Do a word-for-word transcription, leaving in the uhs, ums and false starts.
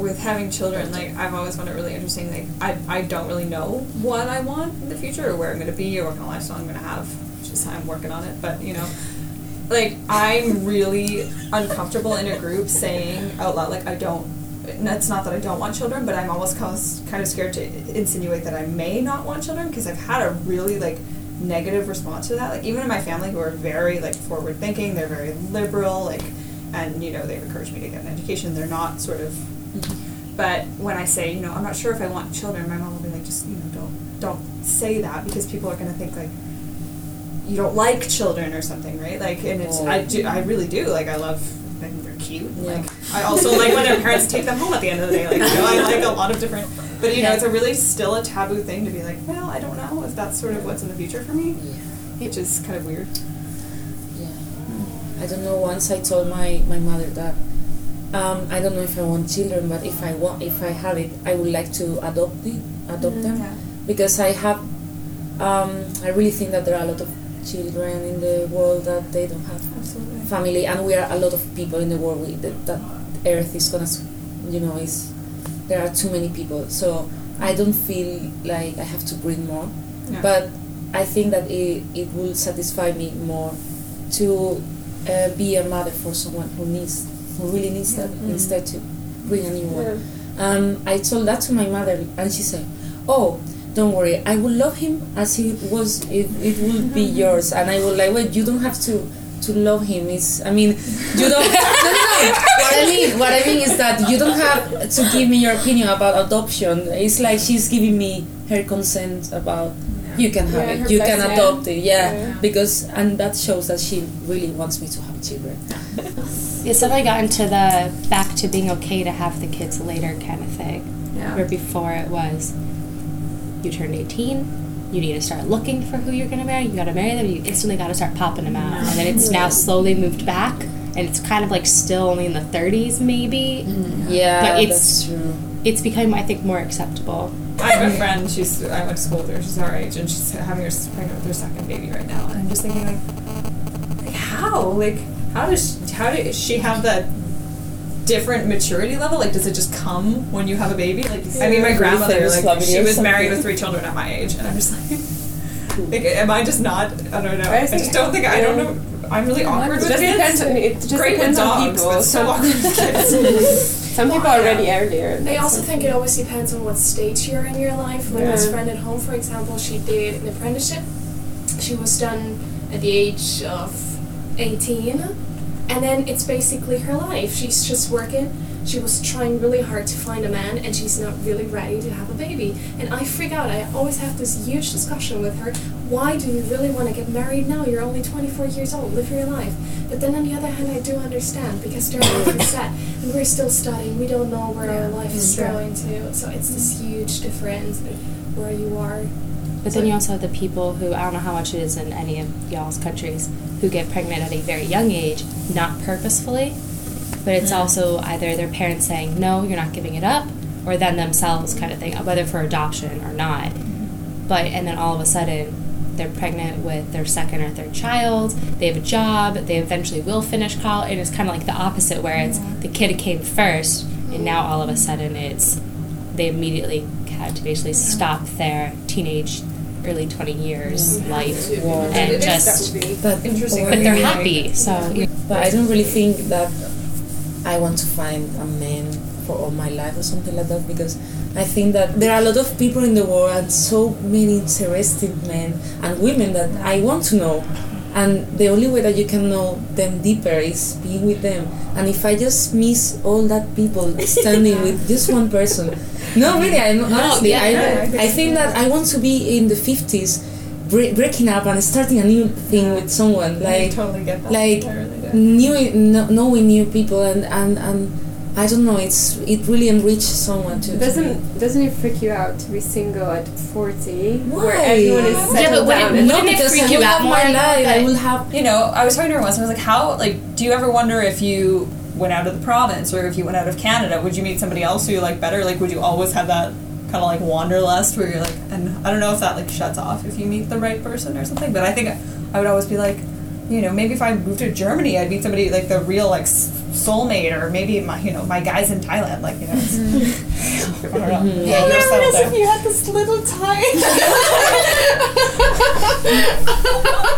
with having children, like, I've always found it really interesting. Like, I, I don't really know what I want in the future or where I'm going to be or what kind of lifestyle I'm going to have. Just I'm working on it, but, you know, like, I'm really uncomfortable in a group saying out loud, like, I don't, it's not that I don't want children, but I'm almost kind of scared to insinuate that I may not want children, because I've had a really, like, negative response to that. Like, even in my family, who are very, like, forward-thinking, they're very liberal, like, and, you know, they've encouraged me to get an education. They're not sort of, mm-hmm. But when I say, you know, I'm not sure if I want children, my mom will be like, just, you know, don't, don't say that, because people are going to think, like, you don't like children or something, right? Like, and it's, oh. I do, I really do, like, I love, I think they're cute. Yeah. Like, I also like when their parents take them home at the end of the day, like, you know, I like a lot of different, but, you know, it's a really still a taboo thing to be like, well, I don't know if that's sort of what's in the future for me, yeah. Which is kind of weird. I don't know, once I told my, my mother that um, I don't know if I want children, but if I want, if I have it, I would like to adopt it, adopt mm-hmm. them, yeah. Because I have, um, I really think that there are a lot of children in the world that they don't have Absolutely. family, and we are a lot of people in the world with that, that Earth is gonna, you know, is there are too many people, so I don't feel like I have to bring more, yeah. But I think that it it will satisfy me more to. Uh, be a mother for someone who needs, who really needs yeah. that, mm-hmm. instead to bring a new one. Yeah. Um, I told that to my mother, and she said, "Oh, don't worry, I will love him as he was. It, it will be yours." And I was like, "Wait, you don't have to, to love him. It's, I mean, you don't." no, no, no. What I mean, what I mean is that you don't have to give me your opinion about adoption. It's like she's giving me her consent about. You can have yeah, it. You can adopt it. Yeah. yeah, because and that shows that she really wants me to have children. Yeah, so I got into the back to being okay to have the kids later kind of thing. Yeah. Where before it was, you turned eighteen, you need to start looking for who you're gonna marry. You gotta marry them. You instantly gotta start popping them out, and then it's now slowly moved back, and it's kind of like still only in the thirties maybe. Mm. Yeah, but it's that's true. It's become, I think, more acceptable. I have a friend, she's, I went to school with her, she's our age, and she's having her, pregnant with her second baby right now, and I'm just thinking, like, like how? Like, how does she, how does she have that different maturity level? Like, does it just come when you have a baby? Like, yeah, I mean, my grandmother, like, she was married with three children at my age, and I'm just like, like, am I just not, I don't know, I, I just don't think, I don't know, I'm really awkward with just kids. Depends on, it just Great depends with on dogs, people. but so awkward with kids. Some people are already earlier. I also think it always depends on what stage you're in your life. My yeah. best friend at home, for example, she did an apprenticeship. She was done at the age of eighteen, and then it's basically her life. She's just working. She was trying really hard to find a man, and she's not really ready to have a baby. And I freak out. I always have this huge discussion with her. Why do you really want to get married now? You're only twenty-four years old. Live your life. But then on the other hand, I do understand, because their life is set, and we're still studying. We don't know where yeah, our life is true. going to. So it's this huge difference where you are. But so then you also have the people who, I don't know how much it is in any of y'all's countries, who get pregnant at a very young age, not purposefully, but it's mm. also either their parents saying, no, you're not giving it up, or then themselves kind of thing, whether for adoption or not. Mm. But, and then all of a sudden, they're pregnant with their second or third child, they have a job, they eventually will finish college, and it's kind of like the opposite, where it's the kid came first, and now all of a sudden it's, they immediately had to basically stop their teenage, early twenty years yeah. life, yeah. and just, but, interesting. but they're happy, so. But I don't really think that I want to find a man for all my life or something like that, because I think that there are a lot of people in the world and so many interesting men and women that I want to know, and the only way that you can know them deeper is being with them. And if I just miss all that people standing with just one person, no, really, I honestly, no, yeah, I, I think that I want to be in the fifties, bre- breaking up and starting a new thing with someone, like I totally get that. like really new, no, knowing new people and and and. I don't know. It's it really enriches someone to. Doesn't doesn't it freak you out to be single at forty, Why? where everyone is settled yeah, but down? Wouldn't, no, wouldn't because it freak I you will out have more? my life. That, I will have. You know, I was talking to her once. I was like, "How? Like, do you ever wonder if you went out of the province or if you went out of Canada, would you meet somebody else who you like better? Like, would you always have that kind of like wanderlust where you're like?" And I don't know if that like shuts off if you meet the right person or something. But I think I would always be like, you you know, maybe if I moved to Germany, I'd meet somebody like the real like soulmate, or maybe my, you know, my guys in Thailand, like, you know. It's, mm-hmm. I don't know. Mm-hmm. Yeah, you're settled there. If you had this little time.